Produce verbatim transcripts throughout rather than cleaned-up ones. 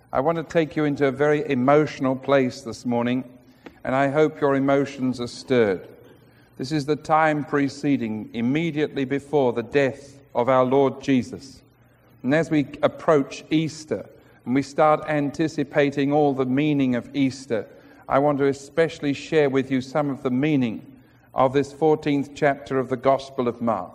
I want to take you into a very emotional place this morning, and I hope your emotions are stirred. This is the time preceding, immediately before the death of our Lord Jesus. And as we approach Easter, and we start anticipating all the meaning of Easter, I want to especially share with you some of the meaning of this fourteenth chapter of the Gospel of Mark.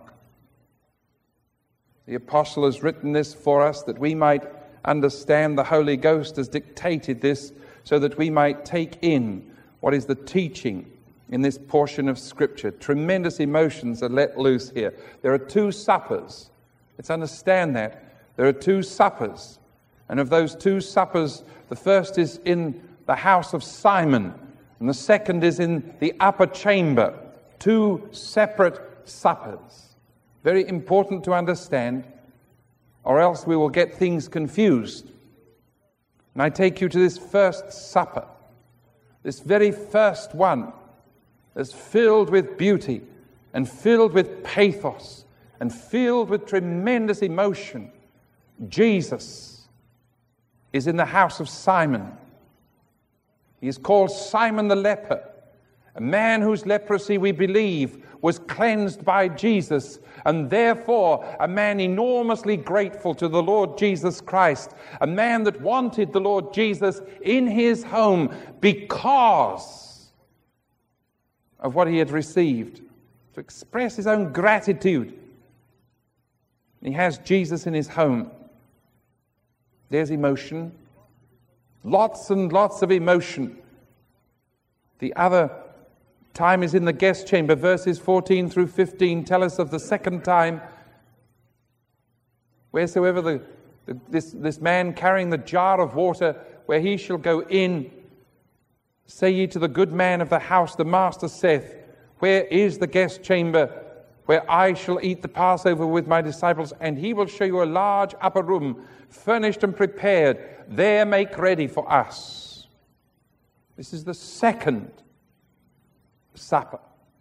The apostle has written this for us that we might understand. The Holy Ghost has dictated this so that we might take in what is the teaching in this portion of Scripture. Tremendous emotions are let loose here. There are two suppers. Let's understand that. There are two suppers. And of those two suppers, the first is in the house of Simon, and the second is in the upper chamber. Two separate suppers. Very important to understand, or else we will get things confused. And I take you to this first supper, this very first one, that's filled with beauty and filled with pathos and filled with tremendous emotion. Jesus is in the house of Simon. He is called Simon the leper, a man whose leprosy, we believe, was cleansed by Jesus, and therefore a man enormously grateful to the Lord Jesus Christ, a man that wanted the Lord Jesus in his home because of what he had received, to express his own gratitude. He has Jesus in his home. There's emotion, lots and lots of emotion. The other time is in the guest chamber. Verses fourteen through fifteen tell us of the second time. Wheresoever the, the, this, this man carrying the jar of water, where he shall go in, say ye to the good man of the house, the master saith, where is the guest chamber where I shall eat the Passover with my disciples? And he will show you a large upper room, furnished and prepared. There make ready for us. This is the second supper.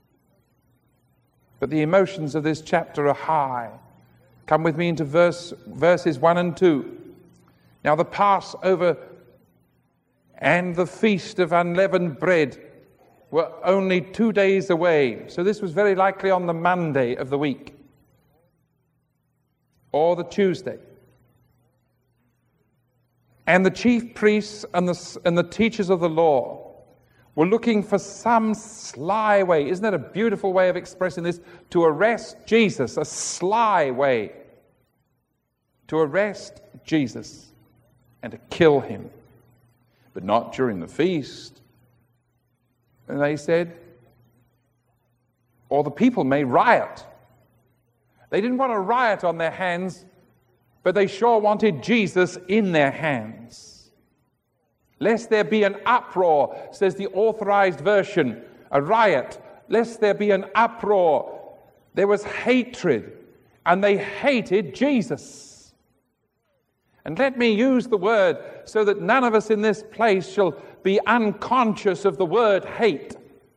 But the emotions of this chapter are high. Come with me into verse, verses one and two. Now the Passover and the feast of unleavened bread were only two days away. So this was very likely on the Monday of the week, or the Tuesday. And the chief priests and the, and the teachers of the law were looking for some sly way. Isn't that a beautiful way of expressing this? To arrest Jesus, a sly way. To arrest Jesus and to kill him. But not during the feast. And they said, or the people may riot. They didn't want a riot on their hands, but they sure wanted Jesus in their hands. Lest there be an uproar, says the authorized version, a riot. Lest there be an uproar. There was hatred, and they hated Jesus. And let me use the word so that none of us in this place shall be unconscious of the word hate.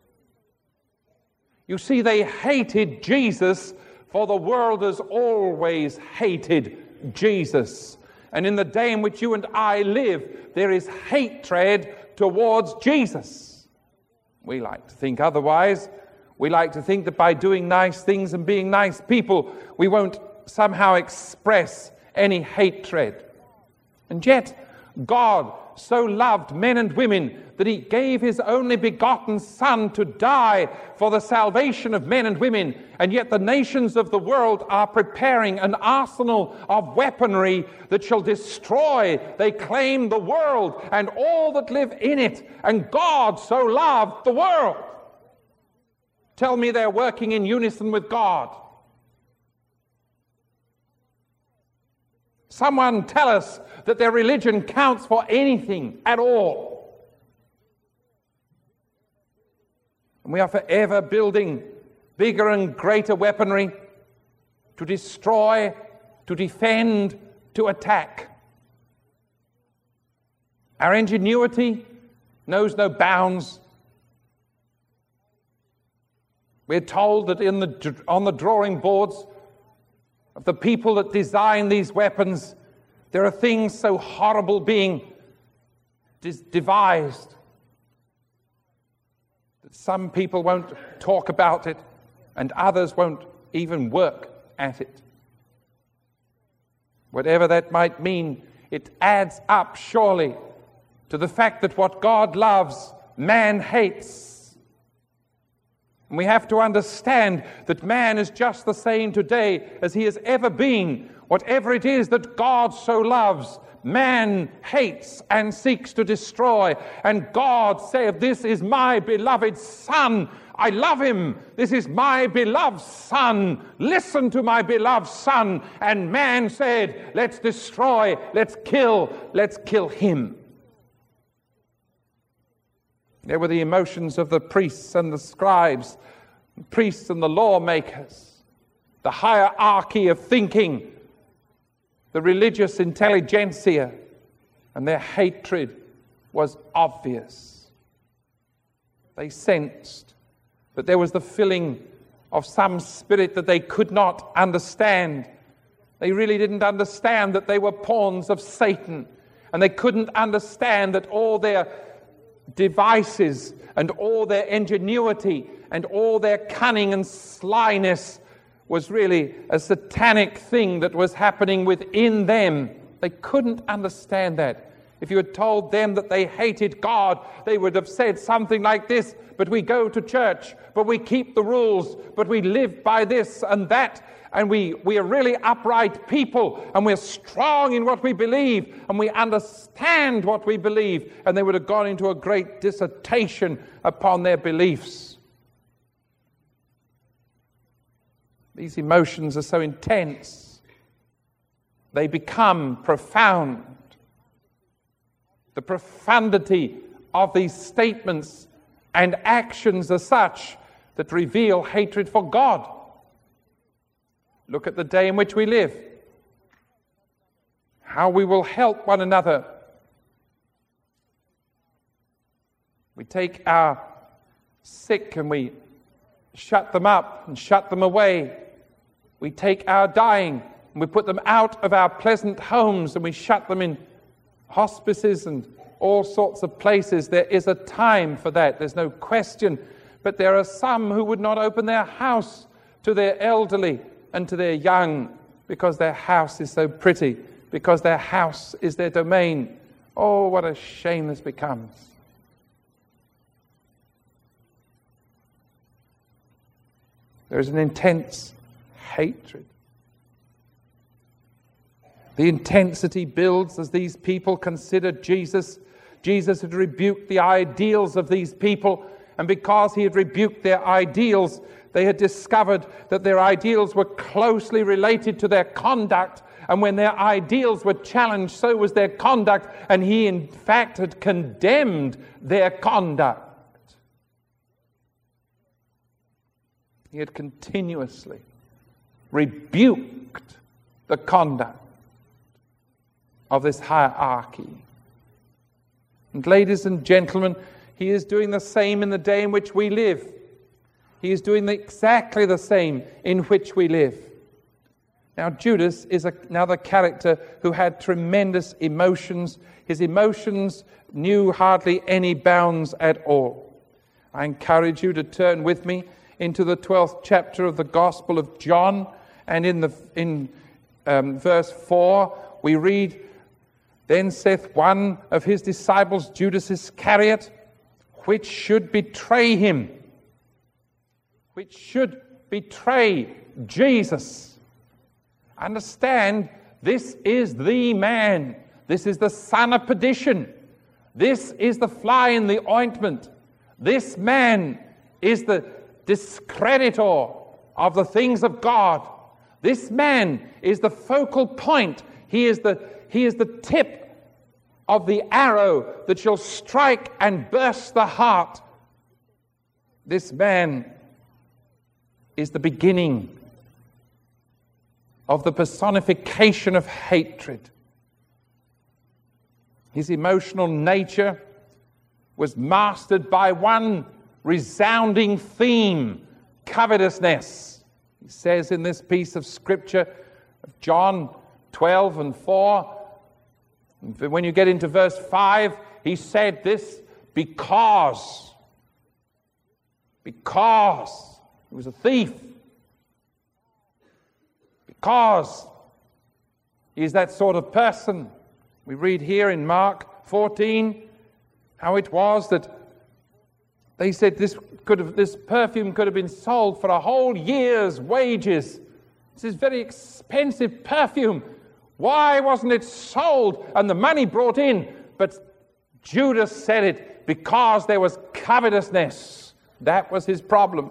You see, they hated Jesus, for the world has always hated Jesus. And in the day in which you and I live, there is hatred towards Jesus. We like to think otherwise. We like to think that by doing nice things and being nice people, we won't somehow express any hatred. And yet, God so loved men and women that he gave his only begotten Son to die for the salvation of men and women. And yet the nations of the world are preparing an arsenal of weaponry that shall destroy, they claim, the world and all that live in it. And God so loved the world. Tell me they're working in unison with God. Someone tell us that their religion counts for anything at all. And we are forever building bigger and greater weaponry to destroy, to defend, to attack. Our ingenuity knows no bounds. We're told that in the, on the drawing boards of the people that design these weapons, there are things so horrible being dis- devised. That some people won't talk about it and others won't even work at it. Whatever that might mean, it adds up surely to the fact that what God loves, man hates. And we have to understand that man is just the same today as he has ever been. Whatever it is that God so loves, man hates and seeks to destroy. And God said, "This is my beloved Son. I love him. This is my beloved Son. Listen to my beloved Son." And man said, "Let's destroy, let's kill, let's kill him." There were the emotions of the priests and the scribes, the priests and the lawmakers, the hierarchy of thinking, the religious intelligentsia, and their hatred was obvious. They sensed that there was the filling of some spirit that they could not understand. They really didn't understand that they were pawns of Satan, and they couldn't understand that all their devices and all their ingenuity and all their cunning and slyness was really a satanic thing that was happening within them. They couldn't understand that. If you had told them that they hated God, they would have said something like this: "But we go to church, but we keep the rules, but we live by this and that, and we, we are really upright people, and we're strong in what we believe, and we understand what we believe." And they would have gone into a great dissertation upon their beliefs. These emotions are so intense, they become profound. The profundity of these statements and actions are such that reveal hatred for God. Look at the day in which we live. How we will help one another. We take our sick and we shut them up and shut them away. We take our dying and we put them out of our pleasant homes and we shut them in hospices and all sorts of places. There is a time for that, there's no question. But there are some who would not open their house to their elderly and to their young because their house is so pretty, because their house is their domain. Oh, what a shame this becomes. There is an intense hatred. The intensity builds as these people considered Jesus. Jesus had rebuked the ideals of these people, and because he had rebuked their ideals, they had discovered that their ideals were closely related to their conduct, and when their ideals were challenged, so was their conduct, and he in fact had condemned their conduct. He had continuously rebuked the conduct of this hierarchy. And ladies and gentlemen, he is doing the same in the day in which we live. He is doing exactly the same in which we live. Now, Judas is another character who had tremendous emotions. His emotions knew hardly any bounds at all. I encourage you to turn with me into the twelfth chapter of the Gospel of John, and in the in um, verse four we read, "Then saith one of his disciples, Judas Iscariot, which should betray him," which should betray Jesus. Understand, this is the man. This is the son of perdition. This is the fly in the ointment. This man is the discreditor of the things of God. This man is the focal point. He is the, he is the tip of the arrow that shall strike and burst the heart. This man is the beginning of the personification of hatred. His emotional nature was mastered by one resounding theme: covetousness. He says in this piece of scripture of John twelve and four, when you get into verse five, he said this because, because he was a thief, because he is that sort of person. We read here in Mark fourteen how it was that they said this could have, this perfume could have been sold for a whole year's wages. This is very expensive perfume. Why wasn't it sold and the money brought in? But Judas said it because there was covetousness. That was his problem.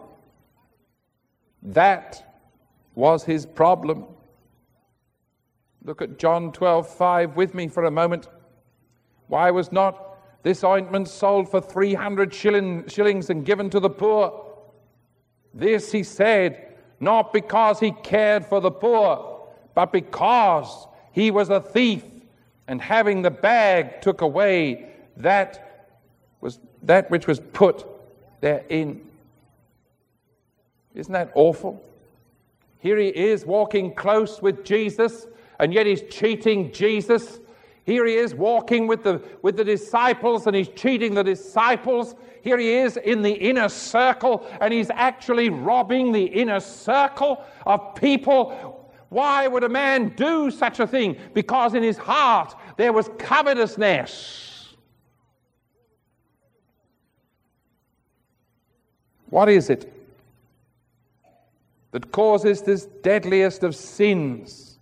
That was his problem. Look at John twelve five with me for a moment. Why was not this ointment sold for three hundred shillings and given to the poor? This he said, not because he cared for the poor, but because he was a thief, and having the bag took away that was that which was put therein. Isn't that awful? Here he is walking close with Jesus, and yet he's cheating Jesus. Here he is walking with the, with the disciples, and he's cheating the disciples. Here he is in the inner circle, and he's actually robbing the inner circle of people. Why would a man do such a thing? Because in his heart there was covetousness. What is it that causes this deadliest of sins,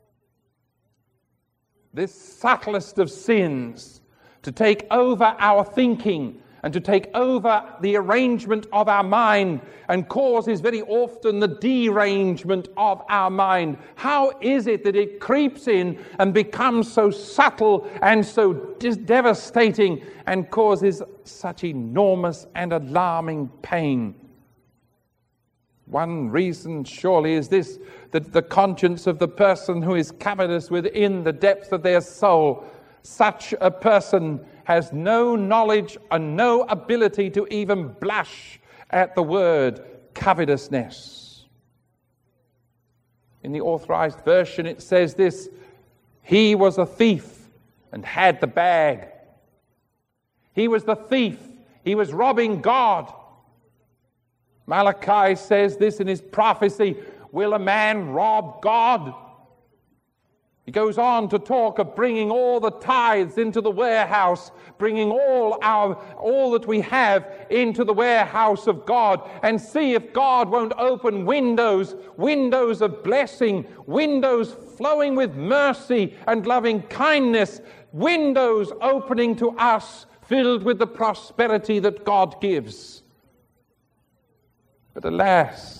this subtlest of sins, to take over our thinking and to take over the arrangement of our mind, and causes very often the derangement of our mind? How is it that it creeps in and becomes so subtle and so dis- devastating and causes such enormous and alarming pain? One reason surely is this, that the conscience of the person who is covetous within the depths of their soul, such a person has no knowledge and no ability to even blush at the word covetousness. In the Authorized Version it says this: he was a thief and had the bag. He was the thief. He was robbing God. Malachi says this in his prophecy: will a man rob God? He goes on to talk of bringing all the tithes into the warehouse, bringing all our all that we have into the warehouse of God, and see if God won't open windows, windows of blessing, windows flowing with mercy and loving kindness, windows opening to us filled with the prosperity that God gives. But alas,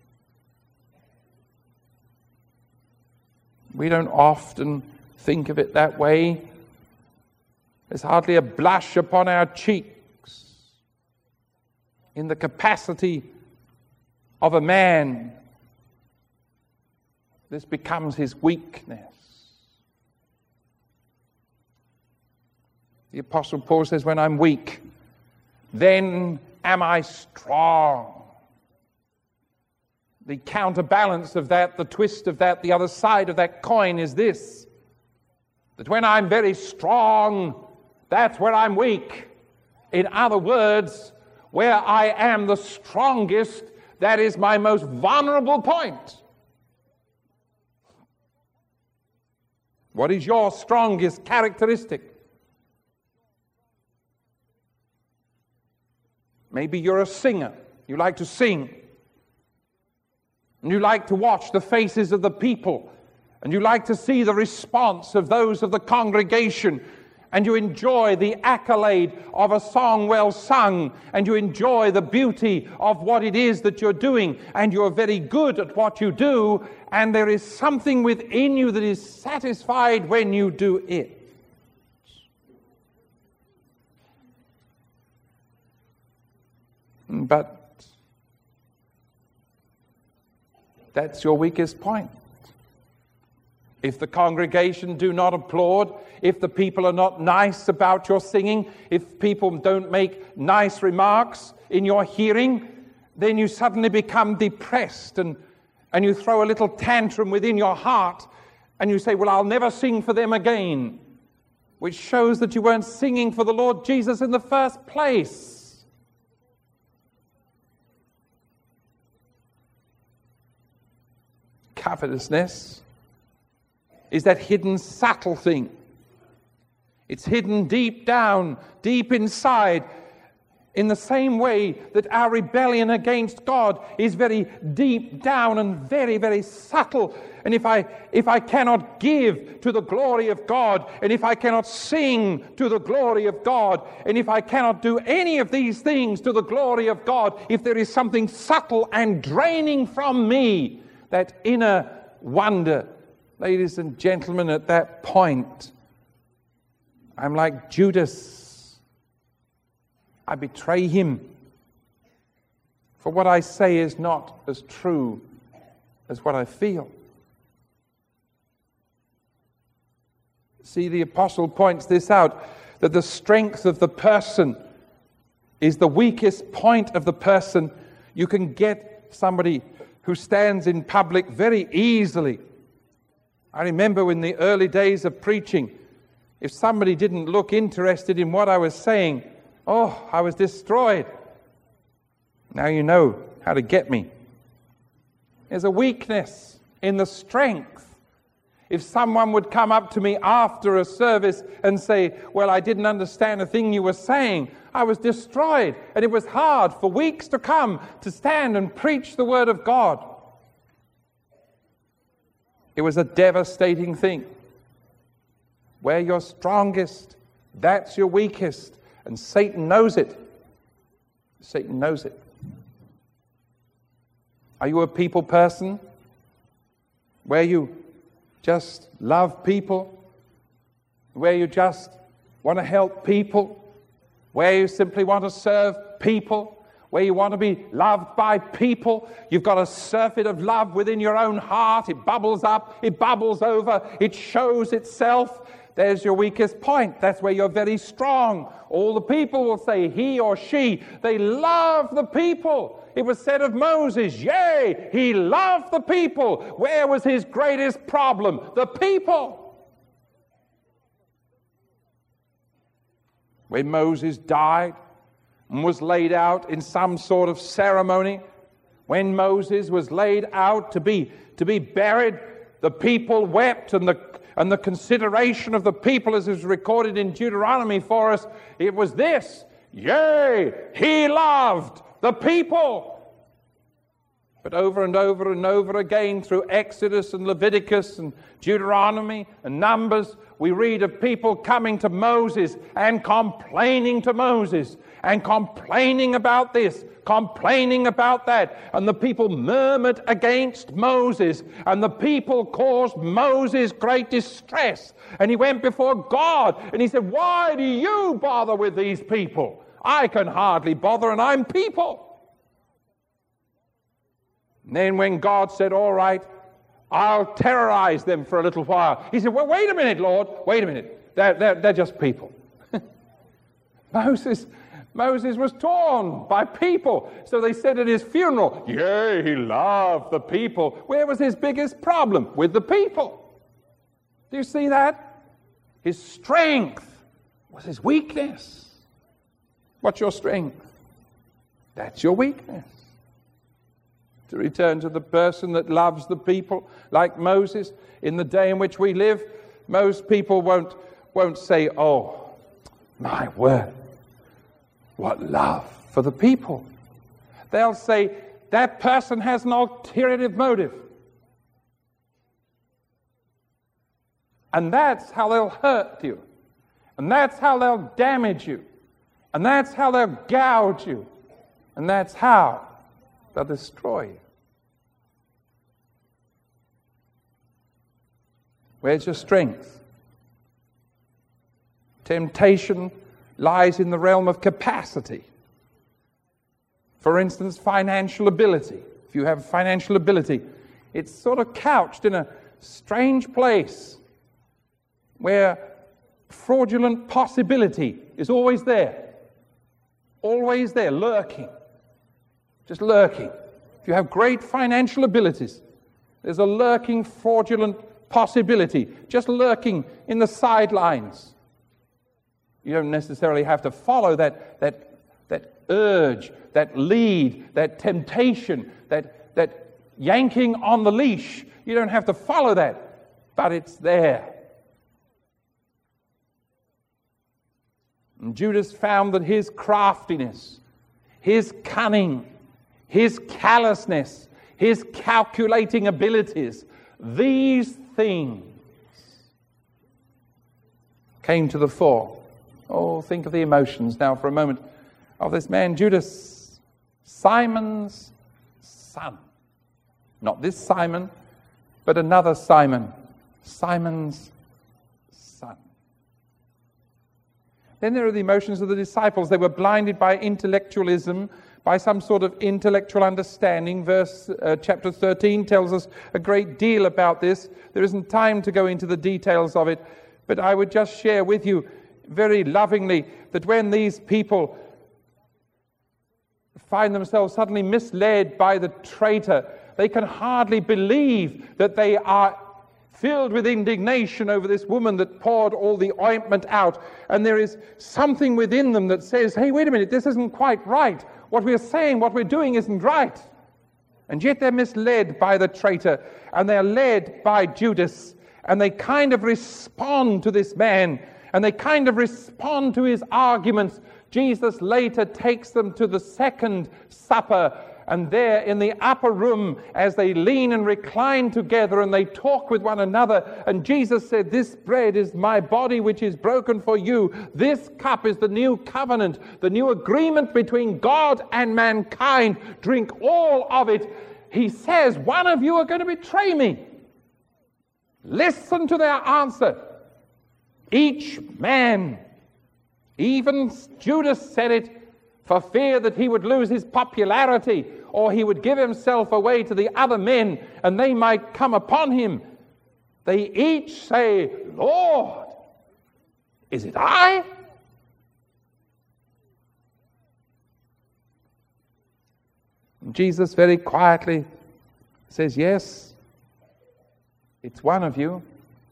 we don't often think of it that way. There's hardly a blush upon our cheeks in the capacity of a man. This becomes his weakness. The Apostle Paul says, when I'm weak, then am I strong. The counterbalance of that, the twist of that, the other side of that coin is this: that when I'm very strong, that's where I'm weak. In other words, where I am the strongest, that is my most vulnerable point. What is your strongest characteristic? Maybe you're a singer. You like to sing. And you like to watch the faces of the people, and you like to see the response of those of the congregation, and you enjoy the accolade of a song well sung, and you enjoy the beauty of what it is that you're doing, and you're very good at what you do, and there is something within you that is satisfied when you do it. But that's your weakest point. If the congregation do not applaud, if the people are not nice about your singing, if people don't make nice remarks in your hearing, then you suddenly become depressed, and, and you throw a little tantrum within your heart, and you say, well, I'll never sing for them again. which shows that you weren't singing for the Lord Jesus in the first place. Covetousness is that hidden, subtle thing. It's hidden deep down, deep inside, in the same way that our rebellion against God is very deep down and very, very subtle. And if I, if I cannot give to the glory of God, and if I cannot sing to the glory of God, and if I cannot do any of these things to the glory of God, if there is something subtle and draining from me, that inner wonder, ladies and gentlemen, at that point, I'm like Judas. I betray him. For what I say is not as true as what I feel. See, the apostle points this out, that the strength of the person is the weakest point of the person. You can get somebody who stands in public very easily. I remember in the early days of preaching, if somebody didn't look interested in what I was saying, oh, I was destroyed. Now you know how to get me. There's a weakness in the strength. If someone would come up to me after a service and say, well, I didn't understand a thing you were saying, I was destroyed. And it was hard for weeks to come to stand and preach the Word of God. It was a devastating thing. Where you're strongest, that's your weakest. And Satan knows it. Satan knows it. Are you a people person? Where you just love people? Where you just want to help people? Where you simply want to serve people? Where you want to be loved by people? You've got a surfeit of love within your own heart. It bubbles up. It bubbles over. It shows itself. There's your weakest point. That's where you're very strong. All the people will say, he or she, they love the people. It was said of Moses, yea, he loved the people. Where was his greatest problem? The people. When Moses died and was laid out in some sort of ceremony, when Moses was laid out to be, to be buried, the people wept, and the And the consideration of the people, as is recorded in Deuteronomy for us, it was this: yea, he loved the people. But over and over and over again through Exodus and Leviticus and Deuteronomy and Numbers, we read of people coming to Moses and complaining to Moses and complaining about this, complaining about that. And the people murmured against Moses, and the people caused Moses great distress. And he went before God and he said, why do you bother with these people? I can hardly bother, and I'm people. And then when God said, all right, I'll terrorize them for a little while, he said, well, wait a minute, Lord, wait a minute. They're, they're, they're just people. Moses, Moses was torn by people. So they said at his funeral, yea, he loved the people. Where was his biggest problem? With the people. Do you see that? His strength was his weakness. What's your strength? That's your weakness. To return to the person that loves the people, like Moses, in the day in which we live, most people won't, won't say, oh, my word, what love for the people. They'll say, that person has an ulterior motive. And that's how they'll hurt you. And that's how they'll damage you. And that's how they'll gouge you. And that's how they'll destroy you. Where's your strength? Temptation lies in the realm of capacity. For instance, financial ability. If you have financial ability, it's sort of couched in a strange place where fraudulent possibility is always there. Always there, lurking. Just lurking. If you have great financial abilities, there's a lurking fraudulent possibility, just lurking in the sidelines. You don't necessarily have to follow that, that, that urge, that lead, that temptation, that, that yanking on the leash. You don't have to follow that, but it's there. And Judas found that his craftiness, his cunning, his callousness, his calculating abilities, these things came to the fore. Oh, think of the emotions now for a moment of this man, Judas, Simon's son. Not this Simon, but another Simon, Simon's son. Then there are the emotions of the disciples. They were blinded by intellectualism, by some sort of intellectual understanding. Verse uh, chapter thirteen tells us a great deal about this. There isn't time to go into the details of it, but I would just share with you very lovingly that when these people find themselves suddenly misled by the traitor, they can hardly believe that they are filled with indignation over this woman that poured all the ointment out. And there is something within them that says, hey, wait a minute, this isn't quite right. What we're saying, what we're doing isn't right. And yet they're misled by the traitor, and they're led by Judas, and they kind of respond to this man, and they kind of respond to his arguments. Jesus later takes them to the second supper, and there in the upper room, as they lean and recline together and they talk with one another, and Jesus said, this bread is my body which is broken for you. This cup is the new covenant, the new agreement between God and mankind. Drink all of it. He says, one of you are going to betray me. Listen to their answer. Each man, even Judas said it, for fear that he would lose his popularity, or he would give himself away to the other men, and they might come upon him. They each say, Lord, is it I? And Jesus very quietly says, yes, it's one of you.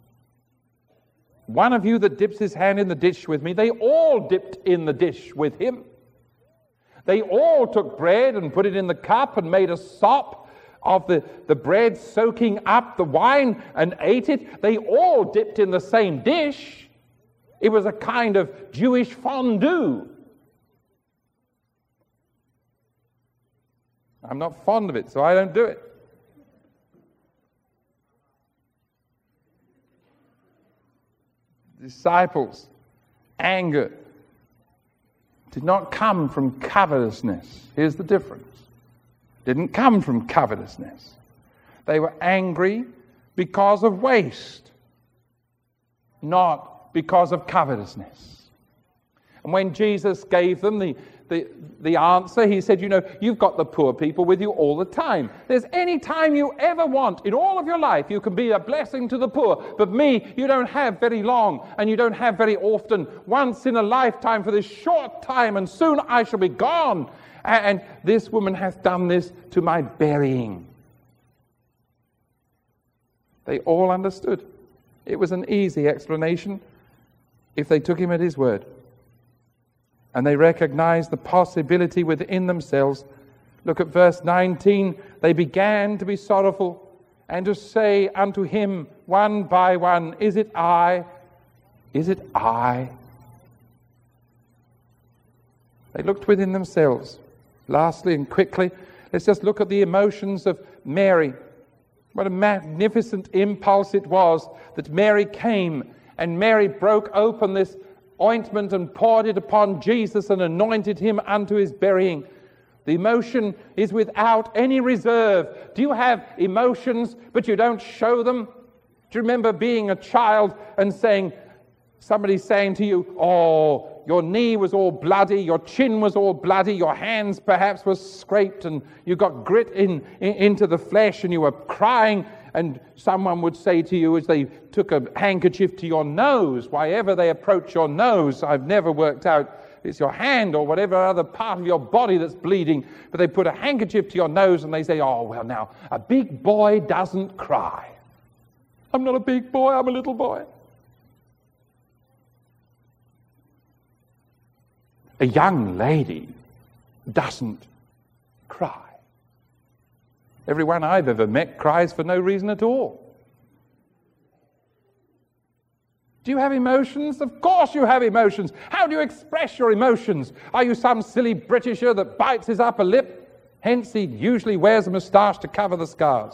One of you that dips his hand in the dish with me. They all dipped in the dish with him. They all took bread and put it in the cup and made a sop of the, the bread, soaking up the wine, and ate it. They all dipped in the same dish. It was a kind of Jewish fondue. I'm not fond of it, so I don't do it. Disciples' anger did not come from covetousness. Here's the difference. Didn't come from covetousness. They were angry because of waste, not because of covetousness. And when Jesus gave them the, the, the answer, he said, you know, you've got the poor people with you all the time. There's any time you ever want in all of your life, you can be a blessing to the poor. But me, you don't have very long, and you don't have very often. Once in a lifetime for this short time, and soon I shall be gone. And this woman hath done this to my burying. They all understood. It was an easy explanation if they took him at his word. And they recognized the possibility within themselves. Look at verse nineteen. They began to be sorrowful and to say unto him one by one, is it I? Is it I? They looked within themselves. Lastly and quickly, let's just look at the emotions of Mary. What a magnificent impulse it was that Mary came, and Mary broke open this ointment and poured it upon Jesus and anointed him unto his burying. The emotion is without any reserve. Do you have emotions but you don't show them? Do you remember being a child and saying, somebody saying to you, oh, your knee was all bloody, your chin was all bloody, your hands perhaps were scraped, and you got grit in, in into the flesh, and you were crying, and someone would say to you as they took a handkerchief to your nose, why ever they approach your nose, I've never worked out, it's your hand or whatever other part of your body that's bleeding, but they put a handkerchief to your nose and they say, oh, well now, a big boy doesn't cry. I'm not a big boy, I'm a little boy. A young lady doesn't cry. Everyone I've ever met cries for no reason at all. Do you have emotions? Of course you have emotions. How do you express your emotions? Are you some silly Britisher that bites his upper lip? Hence he usually wears a moustache to cover the scars.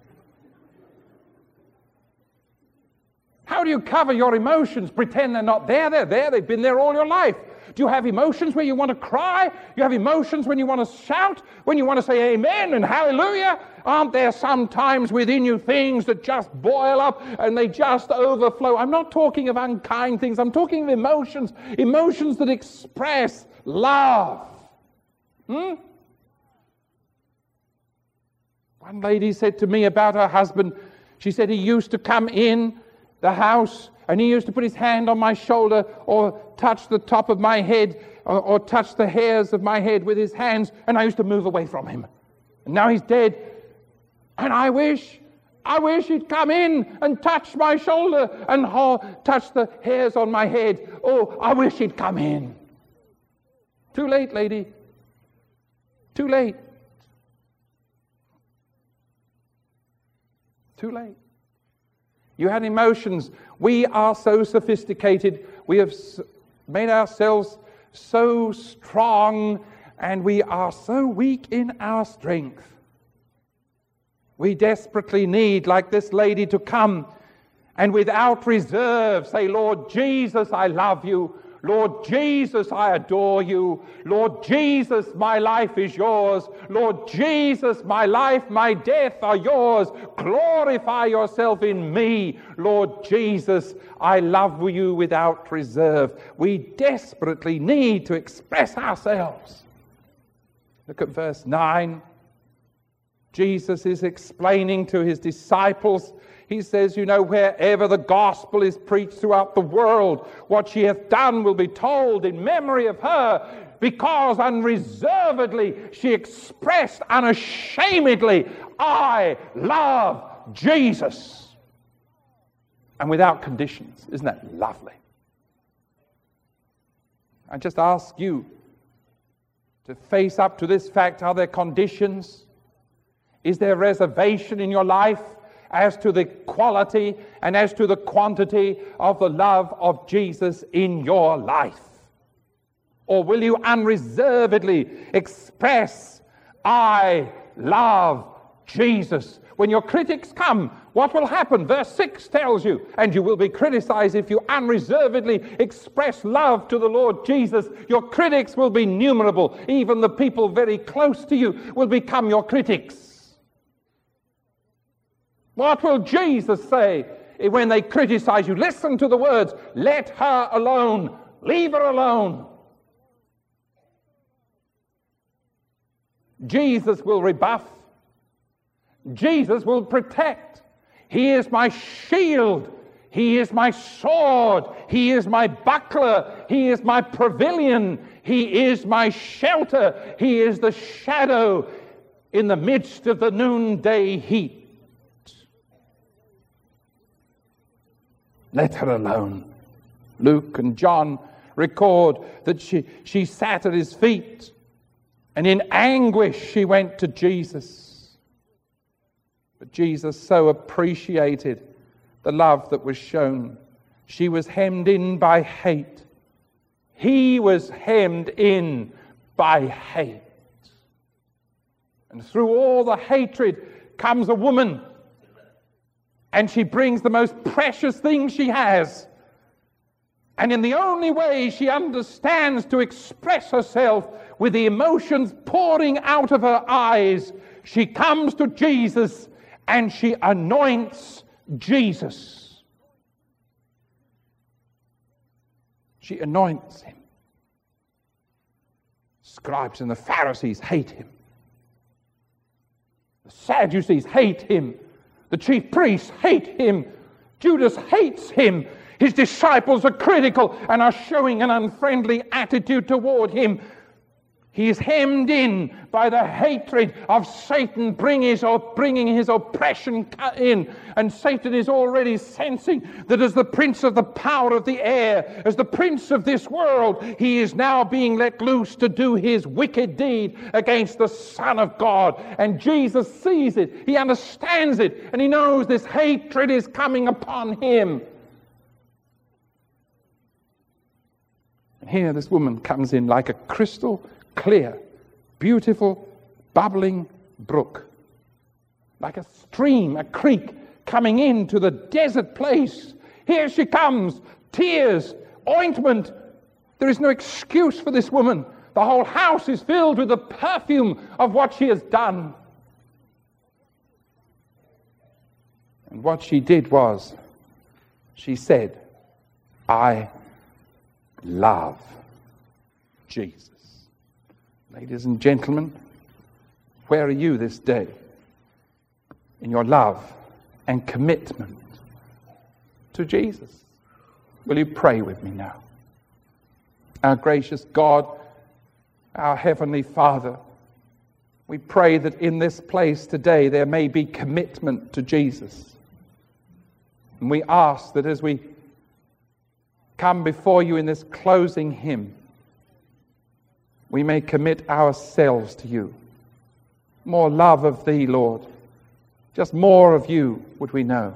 How do you cover your emotions? Pretend they're not there. They're there. They've been there all your life. Do you have emotions where you want to cry? You have emotions when you want to shout? When you want to say amen and hallelujah? Aren't there sometimes within you things that just boil up and they just overflow? I'm not talking of unkind things. I'm talking of emotions. Emotions that express love. Hmm? One lady said to me about her husband, she said he used to come in the house and he used to put his hand on my shoulder or touch the top of my head or, or touch the hairs of my head with his hands, and I used to move away from him. And now he's dead. And I wish, I wish he'd come in and touch my shoulder and oh, touch the hairs on my head. Oh, I wish he'd come in. Too late, lady. Too late. Too late. You had emotions. We are so sophisticated. We have made ourselves so strong, and we are so weak in our strength. We desperately need, like this lady, to come and without reserve say, Lord Jesus, I love you. Lord Jesus, I adore you. Lord Jesus, my life is yours. Lord Jesus, my life, my death are yours. Glorify yourself in me. Lord Jesus, I love you without reserve. We desperately need to express ourselves. Look at verse nine. Jesus is explaining to his disciples. He says, you know, wherever the gospel is preached throughout the world, what she hath done will be told in memory of her, because unreservedly she expressed unashamedly, I love Jesus. And without conditions. Isn't that lovely? I just ask you to face up to this fact. Are there conditions? Is there reservation in your life as to the quality and as to the quantity of the love of Jesus in your life? Or will you unreservedly express, I love Jesus? When your critics come, what will happen? Verse six tells you, and you will be criticized if you unreservedly express love to the Lord Jesus. Your critics will be numerable. Even the people very close to you will become your critics. What will Jesus say when they criticize you? Listen to the words, let her alone, leave her alone. Jesus will rebuff. Jesus will protect. He is my shield. He is my sword. He is my buckler. He is my pavilion. He is my shelter. He is the shadow in the midst of the noonday heat. Let her alone. Luke and John record that she, she sat at his feet, and in anguish she went to Jesus. But Jesus so appreciated the love that was shown. She was hemmed in by hate. He was hemmed in by hate. And through all the hatred comes a woman, and she brings the most precious thing she has. And in the only way she understands to express herself, with the emotions pouring out of her eyes, she comes to Jesus and she anoints Jesus. She anoints him. Scribes and the Pharisees hate him. The Sadducees hate him. The chief priests hate him. Judas hates him. His disciples are critical and are showing an unfriendly attitude toward him. He is hemmed in by the hatred of Satan bringing his, bringing his oppression in. And Satan is already sensing that as the prince of the power of the air, as the prince of this world, he is now being let loose to do his wicked deed against the Son of God. And Jesus sees it, he understands it, and he knows this hatred is coming upon him. And here this woman comes in like a crystal clear, beautiful, bubbling brook. Like a stream, a creek coming into the desert place. Here she comes, tears, ointment. There is no excuse for this woman. The whole house is filled with the perfume of what she has done. And what she did was, she said, I love Jesus. Ladies and gentlemen, where are you this day in your love and commitment to Jesus? Will you pray with me now? Our gracious God, our Heavenly Father, we pray that in this place today there may be commitment to Jesus. And we ask that as we come before you in this closing hymn, we may commit ourselves to you. More love of thee, Lord. Just more of you would we know.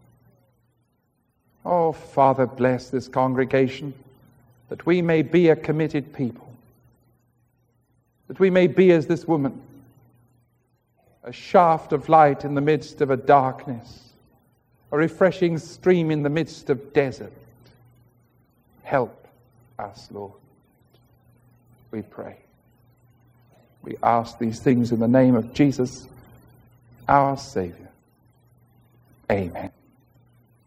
Oh, Father, bless this congregation, that we may be a committed people. That we may be as this woman, a shaft of light in the midst of a darkness, a refreshing stream in the midst of desert. Help us, Lord. We pray. We ask these things in the name of Jesus, our Savior. Amen.